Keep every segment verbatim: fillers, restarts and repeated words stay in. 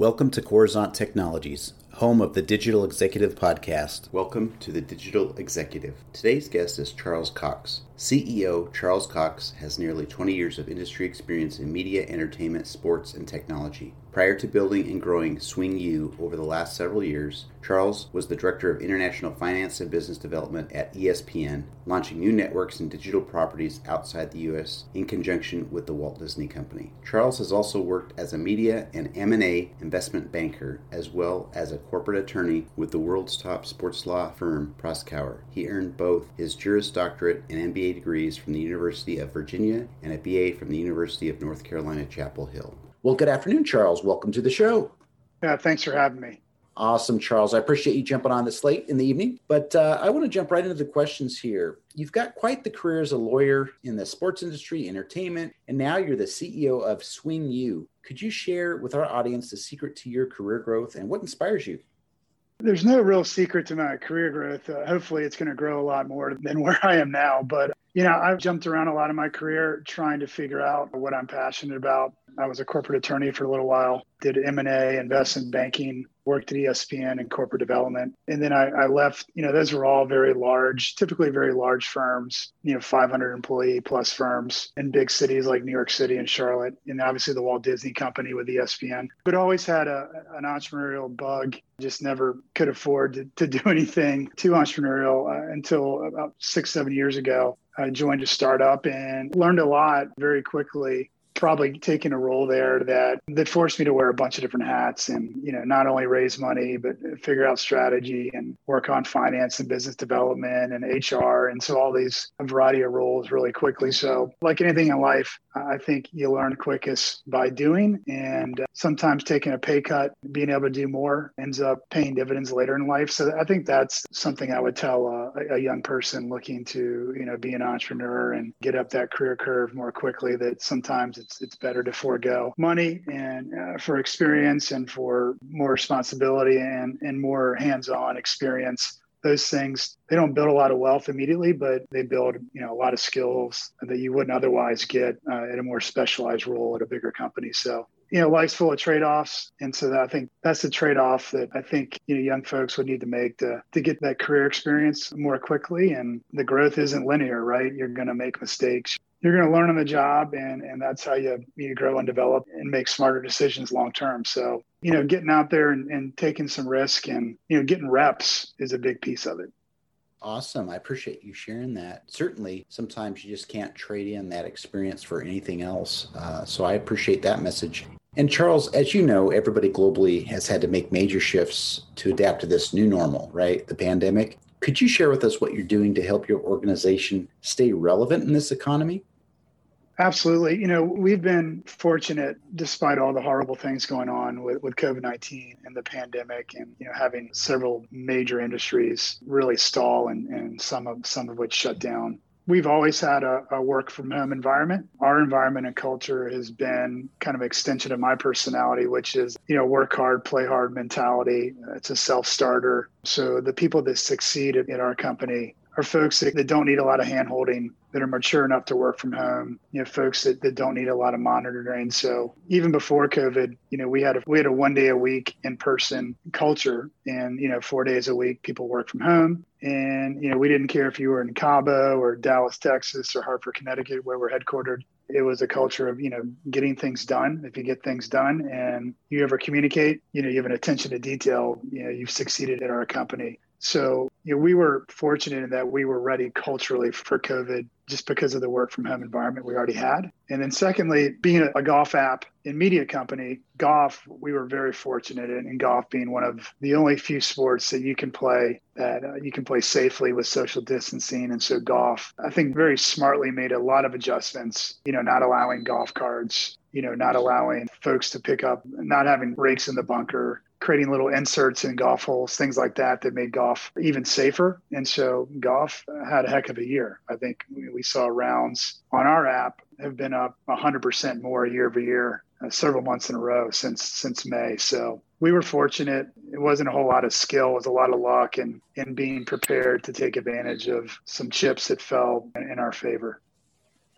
Welcome to Coruzant Technologies, home of the Digital Executive Podcast. Welcome to the Digital Executive. Today's guest is Charles Cox. C E O Charles Cox has nearly twenty years of industry experience in media, entertainment, sports, and technology. Prior to building and growing Swing U over the last several years, Charles was the Director of International Finance and Business Development at E S P N, launching new networks and digital properties outside the U S in conjunction with the Walt Disney Company. Charles has also worked as a media and M and A investment banker, as well as a corporate attorney with the world's top sports law firm, Proskauer. He earned both his Juris Doctorate and M B A degrees from the University of Virginia and a B A from the University of North Carolina, Chapel Hill. Well, good afternoon, Charles. Welcome to the show. Yeah, thanks for having me. Awesome, Charles. I appreciate you jumping on this late in the evening, but uh, I want to jump right into the questions here. You've got quite the career as a lawyer in the sports industry, entertainment, and now you're the C E O of Swing U. Could you share with our audience the secret to your career growth and what inspires you? There's no real secret to my career growth. Uh, hopefully it's going to grow a lot more than where I am now. But, you know, I've jumped around a lot in my career trying to figure out what I'm passionate about. I was a corporate attorney for a little while, did M and A, investment banking, worked at E S P N in corporate development. And then I, I left, you know, those were all very large, typically very large firms, you know, five hundred employee plus firms in big cities like New York City and Charlotte, and obviously the Walt Disney Company with E S P N. But always had a, an entrepreneurial bug, just never could afford to, to do anything too entrepreneurial uh, until about six, seven years ago. I joined a startup and learned a lot very quickly. Probably taking a role there that that forced me to wear a bunch of different hats and, you know, not only raise money, but figure out strategy and work on finance and business development and H R. And so all these a variety of roles really quickly. So like anything in life, I think you learn quickest by doing, and sometimes taking a pay cut, being able to do more ends up paying dividends later in life. So I think that's something I would tell a, a young person looking to, you know, be an entrepreneur and get up that career curve more quickly, that sometimes it's it's better to forego money and uh, for experience and for more responsibility and, and more hands-on experience. Those things, they don't build a lot of wealth immediately, but they build, you know, a lot of skills that you wouldn't otherwise get uh, at a more specialized role at a bigger company. So, you know, life's full of trade-offs. And so that, I think that's the trade-off that I think, you know, young folks would need to make to, to get that career experience more quickly. And the growth isn't linear, right? You're going to make mistakes. You're going to learn on the job, and, and that's how you, you grow and develop and make smarter decisions long-term. So, you know, getting out there and, and taking some risk and, you know, getting reps is a big piece of it. Awesome. I appreciate you sharing that. Certainly, sometimes you just can't trade in that experience for anything else. Uh, so I appreciate that message. And Charles, as you know, everybody globally has had to make major shifts to adapt to this new normal, right? The pandemic. Could you share with us what you're doing to help your organization stay relevant in this economy? Absolutely. You know, we've been fortunate, despite all the horrible things going on with, with COVID nineteen and the pandemic, and, you know, having several major industries really stall and, and some of some of which shut down. We've always had a, a work from home environment. Our environment and culture has been kind of an extension of my personality, which is, you know, work hard, play hard mentality. It's a self-starter. So the people that succeed in our company are folks that, that don't need a lot of hand-holding, that are mature enough to work from home, you know, folks that, that don't need a lot of monitoring. So even before COVID, you know, we had a, we had a one day a week in-person culture, and, you know, four days a week, people work from home. And, you know, we didn't care if you were in Cabo or Dallas, Texas, or Hartford, Connecticut, where we're headquartered. It was a culture of, you know, getting things done. If you get things done and you ever communicate, you know, you have an attention to detail, you know, you've succeeded at our company. So, you know, we were fortunate in that we were ready culturally for COVID just because of the work from home environment we already had. And then secondly, being a, a golf app and media company, golf, we were very fortunate in, in golf being one of the only few sports that you can play that uh, you can play safely with social distancing. And so golf, I think, very smartly made a lot of adjustments, you know, not allowing golf carts, you know, not allowing folks to pick up, not having rakes in the bunker, creating little inserts in golf holes, things like that, that made golf even safer. And so golf had a heck of a year. I think we saw rounds on our app have been up one hundred percent more year over year, uh, several months in a row since since May. So we were fortunate. It wasn't a whole lot of skill. It was a lot of luck and, and being prepared to take advantage of some chips that fell in our favor.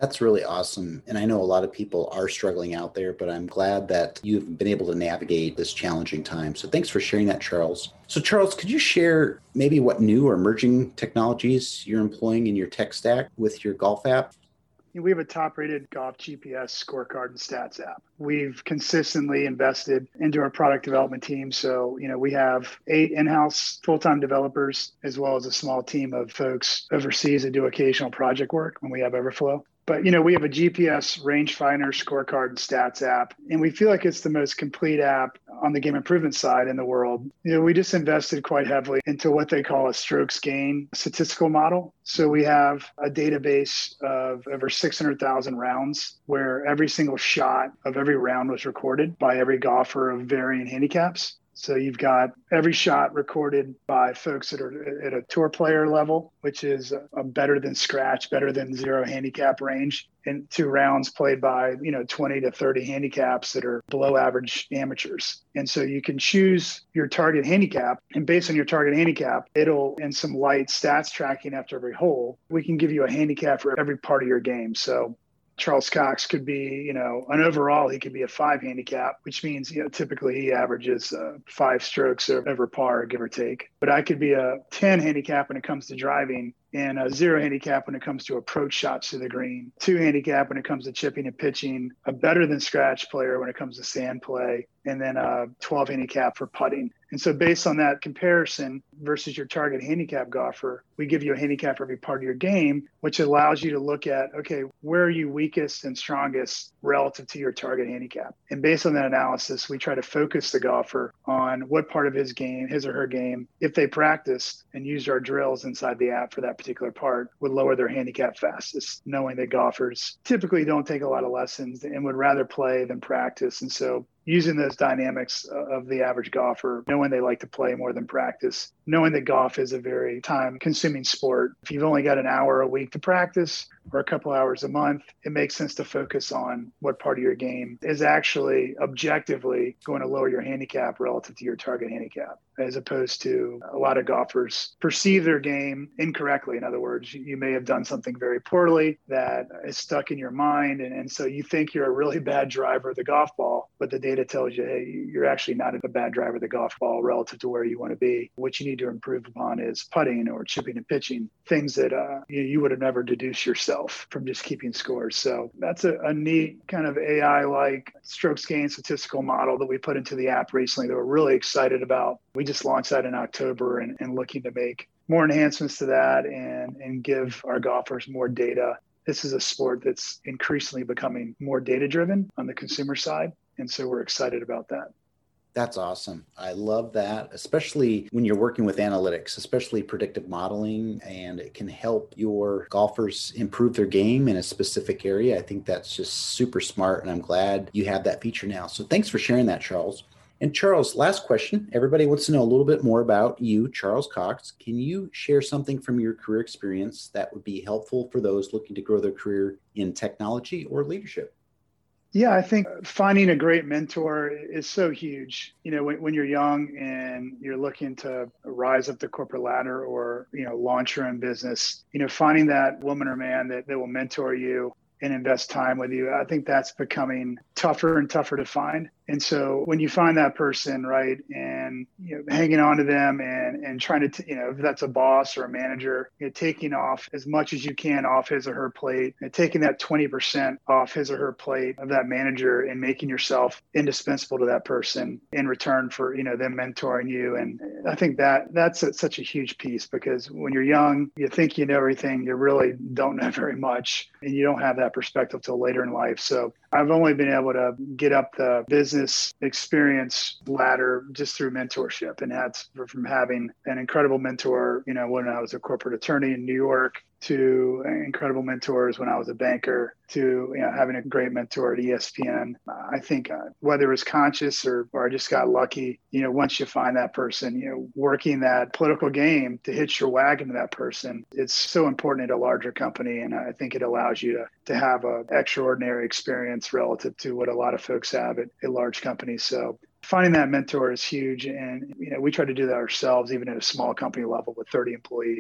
That's really awesome. And I know a lot of people are struggling out there, but I'm glad that you've been able to navigate this challenging time. So thanks for sharing that, Charles. So Charles, could you share maybe what new or emerging technologies you're employing in your tech stack with your golf app? We have a top rated golf G P S scorecard and stats app. We've consistently invested into our product development team. So, you know, we have eight in-house full-time developers, as well as a small team of folks overseas that do occasional project work when we have Everflow. But, you know, we have a G P S rangefinder scorecard and stats app, and we feel like it's the most complete app on the game improvement side in the world. You know, we just invested quite heavily into what they call a strokes gain statistical model. So we have a database of over six hundred thousand rounds where every single shot of every round was recorded by every golfer of varying handicaps. So you've got every shot recorded by folks that are at a tour player level, which is a better than scratch, better than zero handicap range, and two rounds played by, you know, twenty to thirty handicaps that are below average amateurs. And so you can choose your target handicap, and based on your target handicap, it'll, in some light stats tracking after every hole, we can give you a handicap for every part of your game. So Charles Cox could be, you know, an overall, he could be a five handicap, which means, you know, typically he averages uh, five strokes over par, give or take. But I could be a ten handicap when it comes to driving, and a zero handicap when it comes to approach shots to the green, two handicap when it comes to chipping and pitching, a better than scratch player when it comes to sand play, and then a twelve handicap for putting. And so based on that comparison versus your target handicap golfer, we give you a handicap for every part of your game, which allows you to look at, okay, where are you weakest and strongest relative to your target handicap? And based on that analysis, we try to focus the golfer on what part of his game, his or her game, if they practiced and used our drills inside the app for that particular part, would lower their handicap fastest, knowing that golfers typically don't take a lot of lessons and would rather play than practice. And so using those dynamics of the average golfer, knowing they like to play more than practice, knowing that golf is a very time consuming sport. If you've only got an hour a week to practice or a couple hours a month, it makes sense to focus on what part of your game is actually objectively going to lower your handicap relative to your target handicap, as opposed to a lot of golfers perceive their game incorrectly. In other words, you may have done something very poorly that is stuck in your mind. And, and so you think you're a really bad driver of the golf ball, but the data tells you, hey, you're actually not a bad driver of the golf ball relative to where you want to be. What you need to improve upon is putting or chipping and pitching, things that uh, you, you would have never deduced yourself from just keeping scores. So that's a, a neat kind of A I-like strokes gain statistical model that we put into the app recently that we're really excited about. We just launched that in October and, and looking to make more enhancements to that and, and give our golfers more data. This is a sport that's increasingly becoming more data-driven on the consumer side. And so we're excited about that. That's awesome. I love that, especially when you're working with analytics, especially predictive modeling, and it can help your golfers improve their game in a specific area. I think that's just super smart, and I'm glad you have that feature now. So thanks for sharing that, Charles. And Charles, last question. Everybody wants to know a little bit more about you, Charles Cox. Can you share something from your career experience that would be helpful for those looking to grow their career in technology or leadership? Yeah, I think finding a great mentor is so huge. You know, when, when you're young and you're looking to rise up the corporate ladder or, you know, launch your own business, you know, finding that woman or man that, that will mentor you and invest time with you, I think that's becoming tougher and tougher to find. And so when you find that person, right, and you know, hanging on to them and and trying to, t- you know, if that's a boss or a manager, you know, taking off as much as you can off his or her plate, and taking that twenty percent off his or her plate of that manager and making yourself indispensable to that person in return for, you know, them mentoring you. And I think that that's a, such a huge piece, because when you're young, you think you know everything, you really don't know very much, and you don't have that perspective till later in life. So I've only been able to get up the business experience ladder just through mentorship, and had from having an incredible mentor, you know, when I was a corporate attorney in New York, to incredible mentors when I was a banker, to, you know, having a great mentor at E S P N. I think uh, whether it was conscious or, or I just got lucky, you know, once you find that person, you know, working that political game to hitch your wagon to that person, it's so important at a larger company. And I think it allows you to, to have an extraordinary experience relative to what a lot of folks have at, at large companies. So finding that mentor is huge. And, you know, we try to do that ourselves, even at a small company level with thirty employees.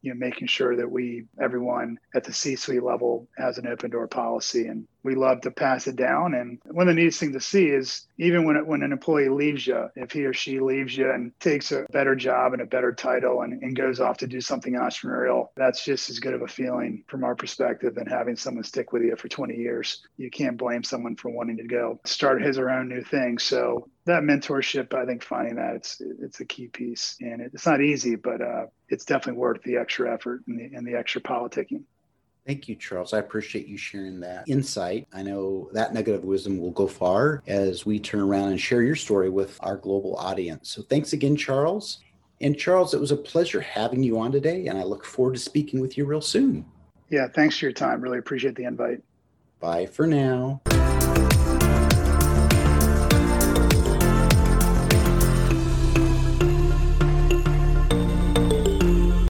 you know, making sure that we, everyone at the C-suite level has an open door policy, and we love to pass it down. And one of the neatest things to see is even when it, when an employee leaves you, if he or she leaves you and takes a better job and a better title and, and goes off to do something entrepreneurial, that's just as good of a feeling from our perspective than having someone stick with you for twenty years. You can't blame someone for wanting to go start his or her own new thing. So that mentorship, I think finding that it's it's a key piece, and it's not easy, but uh, it's definitely worth the extra effort and the, and the extra politicking. Thank you, Charles. I appreciate you sharing that insight. I know that nugget of wisdom will go far as we turn around and share your story with our global audience. So thanks again, Charles. And Charles, it was a pleasure having you on today, and I look forward to speaking with you real soon. Yeah, thanks for your time. Really appreciate the invite. Bye for now.